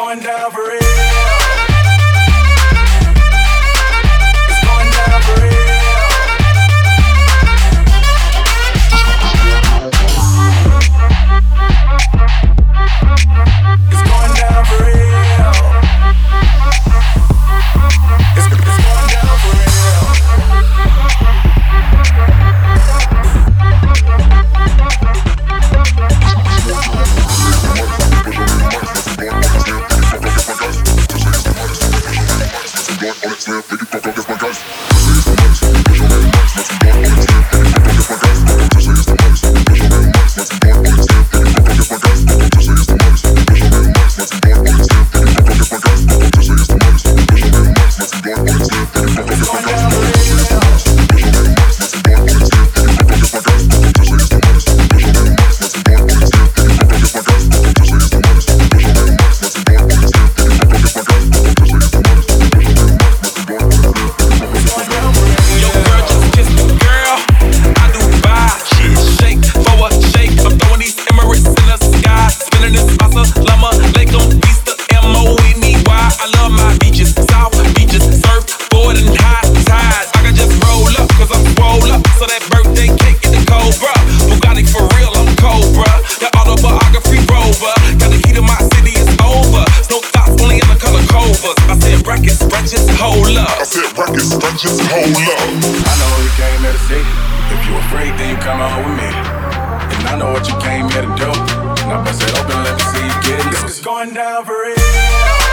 going down for real. It's going down for real. It's going down for real. It's going down for real. Just hold up. I know you came here to see. If you afraid, then you come on with me. And I know what you came here to do. Now bust it open, let me see you get loose. It's going down for real.